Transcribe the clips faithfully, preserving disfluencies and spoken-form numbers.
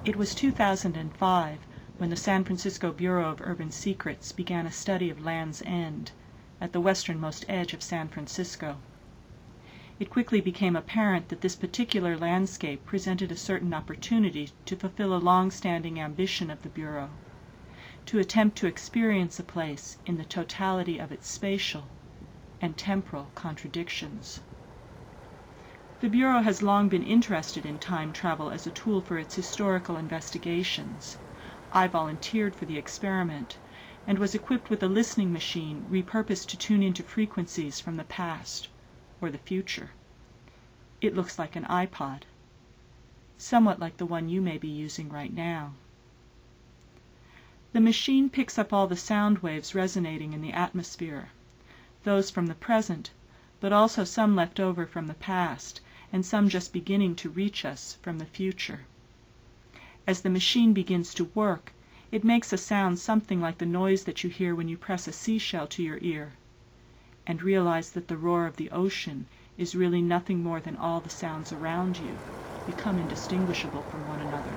It was two thousand five when the San Francisco Bureau of Urban Secrets began a study of Land's End, at the westernmost edge of San Francisco. It quickly became apparent that this particular landscape presented a certain opportunity to fulfill a long-standing ambition of the Bureau, to attempt to experience a place in the totality of its spatial and temporal contradictions. The Bureau has long been interested in time travel as a tool for its historical investigations. I volunteered for the experiment and was equipped with a listening machine repurposed to tune into frequencies from the past or the future. It looks like an iPod, somewhat like the one you may be using right now. The machine picks up all the sound waves resonating in the atmosphere, those from the present, but also some left over from the past, and some just beginning to reach us from the future. As the machine begins to work, it makes a sound something like the noise that you hear when you press a seashell to your ear, and realize that the roar of the ocean is really nothing more than all the sounds around you become indistinguishable from one another.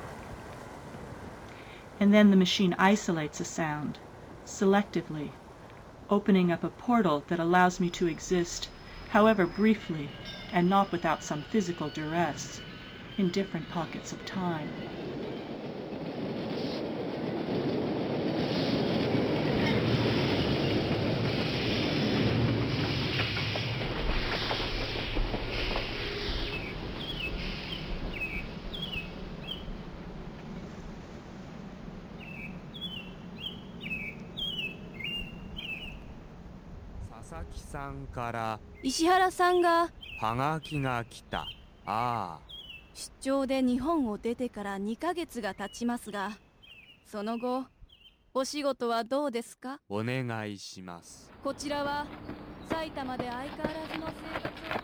And then the machine isolates a sound, selectively, opening up a portal that allows me to exist, however briefly, and not without some physical duress, in different pockets of time. Sasaki-san 石原さんがはがきが来た。ああ。出張で日本を出てからにかげつが経ちますが、その後お仕事はどうですか？お願いします。こちらは埼玉で相変わらずの生活を送っています。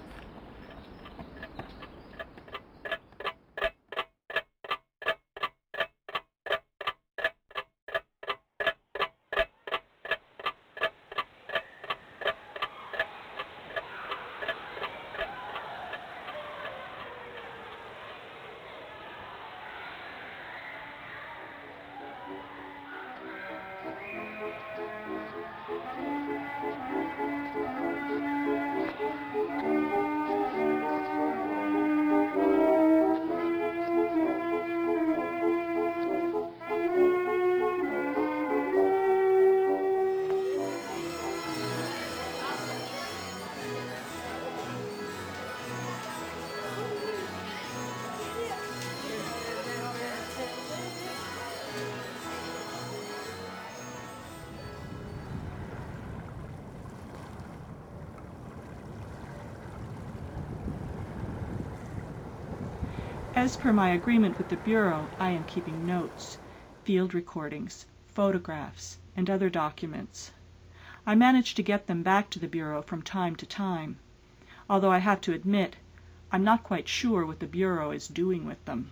As per my agreement with the Bureau, I am keeping notes, field recordings, photographs, and other documents. I manage to get them back to the Bureau from time to time, although I have to admit I'm not quite sure what the Bureau is doing with them.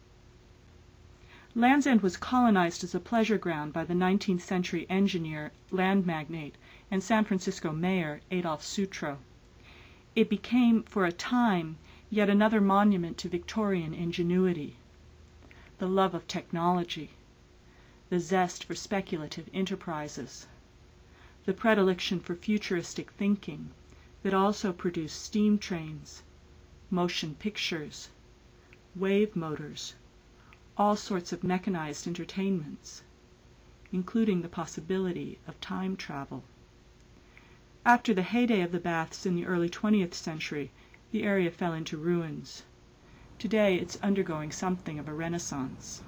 Land's End was colonized as a pleasure ground by the nineteenth century engineer, land magnate, and San Francisco mayor Adolph Sutro. It became, for a time, yet another monument to Victorian ingenuity, the love of technology, the zest for speculative enterprises, the predilection for futuristic thinking that also produced steam trains, motion pictures, wave motors, all sorts of mechanized entertainments, including the possibility of time travel. After the heyday of the baths in the early twentieth century, the area fell into ruins. Today it's undergoing something of a renaissance.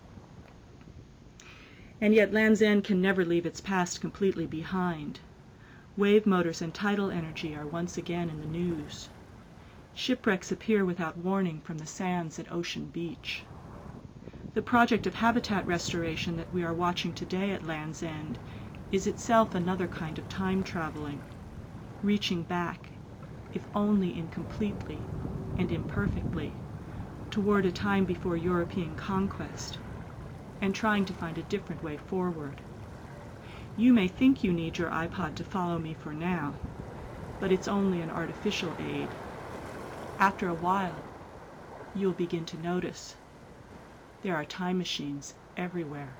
And yet Land's End can never leave its past completely behind. Wave motors and tidal energy are once again in the news. Shipwrecks appear without warning from the sands at Ocean Beach. The project of habitat restoration that we are watching today at Land's End is itself another kind of time traveling, reaching back, if only incompletely and imperfectly, toward a time before European conquest, and trying to find a different way forward. You may think you need your iPod to follow me for now, but it's only an artificial aid. After a while, you'll begin to notice There are time machines everywhere.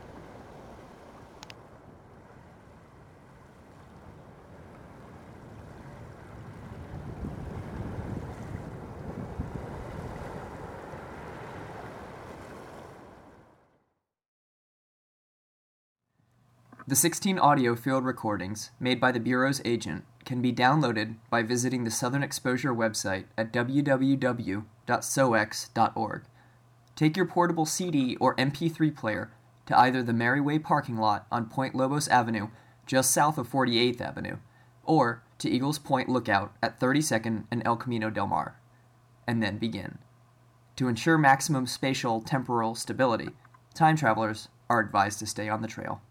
The sixteen audio field recordings made by the Bureau's agent can be downloaded by visiting the Southern Exposure website at w w w dot s o x dot org. Take your portable C D or M P three player to either the Merriway parking lot on Point Lobos Avenue, just south of forty-eighth Avenue, or to Eagles Point Lookout at thirty-second and El Camino del Mar, and then begin. To ensure maximum spatial temporal stability, time travelers are advised to stay on the trail.